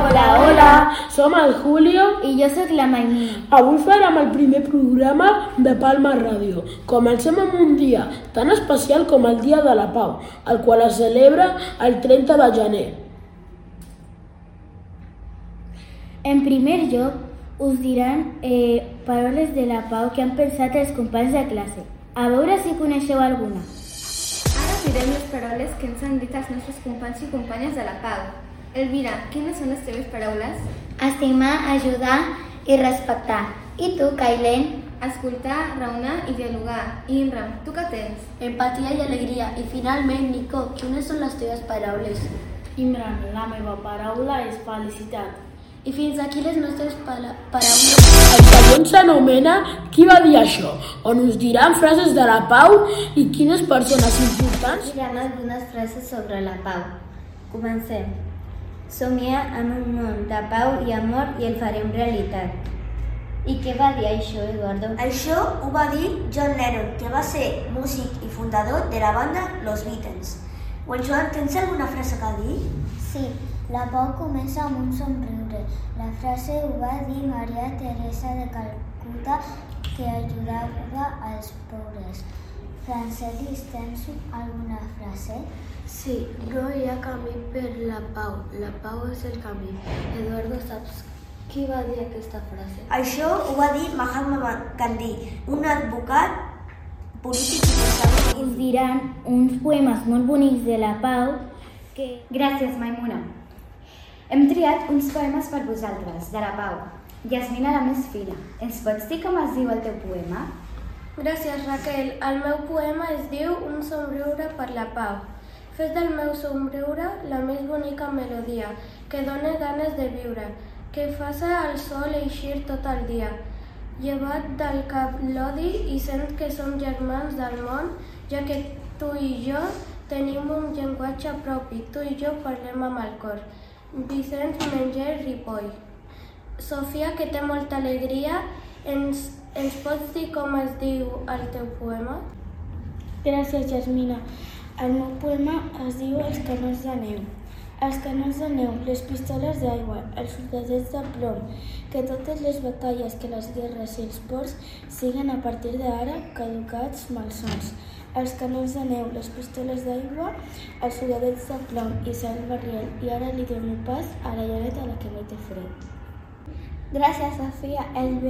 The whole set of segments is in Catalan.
Hola, som el Julio i jo sóc la Maimuna. Avui farem el primer programa de Palma Ràdio. Comencem amb un dia tan especial com el Dia de la Pau, el qual es celebra el 30 de gener. En primer lloc, us diran paraules de la Pau que han pensat els companys de classe. A veure si coneixeu alguna. Ara direm les paraules que ens han dit els nostres companys i companyes de la Pau. Elvira, quines són les teves paraules? Estimar, ajudar i respectar. I tu, Kailen? Escoltar, raonar i dialogar. I Imran, tu què tens? Empatia i alegria. I finalment, Nico, quines són les teves paraules? Imran, la meva paraula és felicitat. I fins aquí les nostres paraules. El següent s'anomena Qui va dir això?, on us diran frases de la Pau i quines persones importants. Diran algunes frases sobre la Pau. Comencem. Somia en un món de pau i amor i el farem realitat. I què va dir això, Eduardo? Això ho va dir John Lennon, que va ser músic i fundador de la banda Los Beatles. Joan, tens alguna frase que dir? Sí, la pau comença amb un somriure. La frase ho va dir Maria Teresa de Calcuta, que ajudava als pobres. Francelis, tens alguna frase? Sí, no hi ha camí per la pau. La pau és el camí. Eduardo, saps qui va dir aquesta frase? Això ho va dir Mahatma Gandhi, un advocat, polític i pensador. Us diran uns poemes molt bonics de la Pau que... Gràcies, Maimuna. Hem triat uns poemes per vosaltres, de la Pau. Yasmina, la més fina. Ens pots dir com es diu el teu poema? Gràcies, Raquel. El meu poema es diu Un somriure per la Pau. Fes del meu somriure la més bonica melodia, que dóna ganes de viure, que faça el sol eixir tot el dia. Llevat del cap l'odi i sent que som germans del món, ja que tu i jo tenim un llenguatge propi, tu i jo parlem amb el cor. Vicenç Menger Ripoll. Sofia, que té molta alegria, ens pots dir com es diu el teu poema? Gràcies, Yasmina. El meu poema es diu Els canons de neu. Els canons de neu, les pistoles d'aigua, els soldadets de plom, que totes les batalles, que les guerres i els ports siguin a partir d'ara caducats malsons. Els canons de neu, les pistoles d'aigua, els soldadets de plom i Saül Barriel. I ara li dono pas a la Lloret, a la que no té fred. Gràcies, Sofia.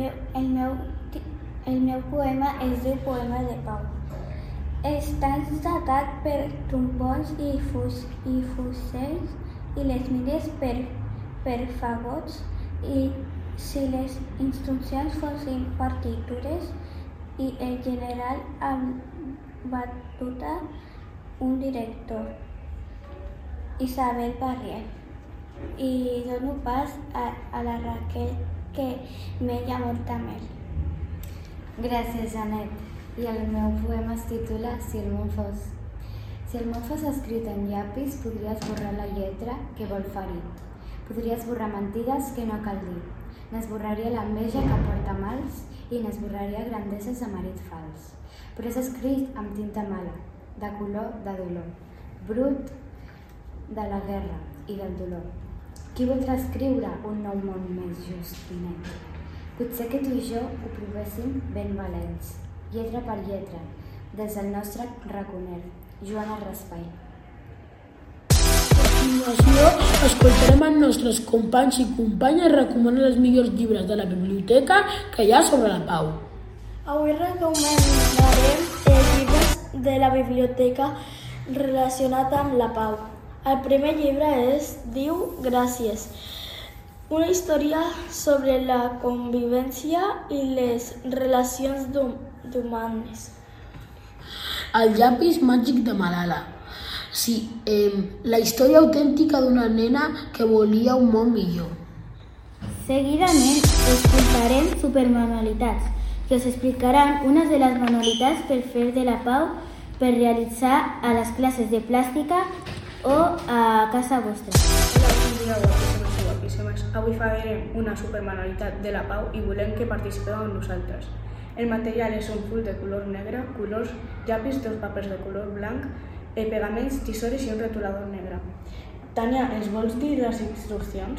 El meu poema es diu Poema de Pau. Estàs datat per trombons i fusells i les mires per fagots, i si les instruccions fossin partitures i el general amb batuta un director. Isabel Barriel. I dono pas a la Raquel, que menja molta mel. Gràcies, Janet. I el meu poema es titula Si el món fos. Si el món fos escrit en llapis, podria esborrar la lletra que vol ferir. Podria esborrar mentides que no cal dir. N'esborraria l'enveja que porta mals i n'esborraria grandeses de marit fals. Però és escrit amb tinta mala, de color de dolor, brut de la guerra i del dolor. Qui voldrà escriure un nou món més just i net? Potser que tu i jo ho provéssim ben valents, lletra per lletra, des del nostre raconer. Joana Raspai. A continuació, escoltarem els nostres companys i companyes recomanar els millors llibres de la biblioteca que hi ha sobre la Pau. Avui recomanarem els llibres de la biblioteca relacionats amb la Pau. El primer llibre diu Gràcies, una història sobre la convivència i les relacions humanes. El llapis màgic de Malala. Sí, la història autèntica d'una nena que volia un món millor. Seguidament escoltarem Supermanualitats, que us explicaran unes de les manualitats per fer de la Pau per realitzar a les classes de plàstica o a casa vostra. Hola, bon dia, guapíssimes. Avui farem una supermanualitat de la Pau i volem que participeu amb nosaltres. El material és un full de color negre, colors, llapis, 2 papers de color blanc, pegaments, tisores i un rotulador negre. Tania, ens vols dir les instruccions?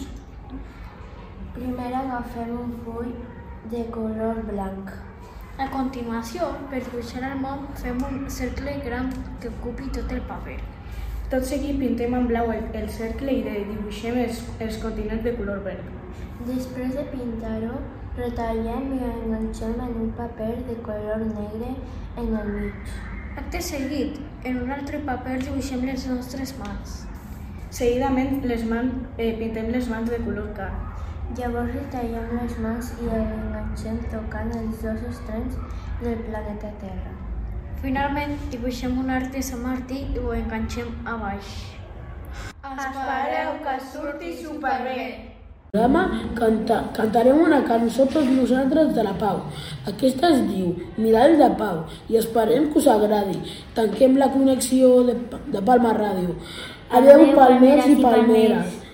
Primer agafem un full de color blanc. A continuació, per dibuixar el món, fem un cercle gran que ocupi tot el paper. Tot seguit pintem en blau el cercle i dibuixem els continents de color verd. Després de pintar-ho, retallem i enganxem en un paper de color negre en el mig. Acte seguit, en un altre paper dibuixem les nostres mans. Seguidament, pintem les mans de color carn. Llavors retallem les mans i el enganxem tocant els dos extrems del planeta Terra. Finalment, dibuixem un arc de Sant Martí i ho enganxem a baix. Espereu que surti superbé! Cantarem una cançó tots nosaltres de la Pau. Aquesta es diu Mirall de Pau i esperem que us agradi. Tanquem la connexió de Palma Ràdio. Adeu, palmers i palmeres.